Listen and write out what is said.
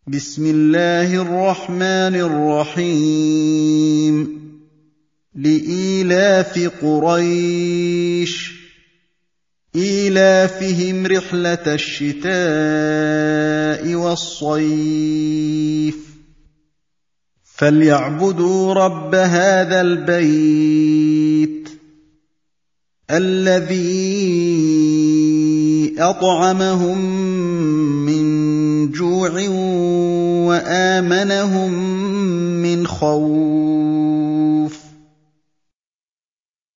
بسم الله الرحمن الرحيم لإيلاف قريش إيلافهم رحلة الشتاء والصيف فليعبدوا رب هذا البيت الذي أطعمهم من جوع وآمنهم من خوف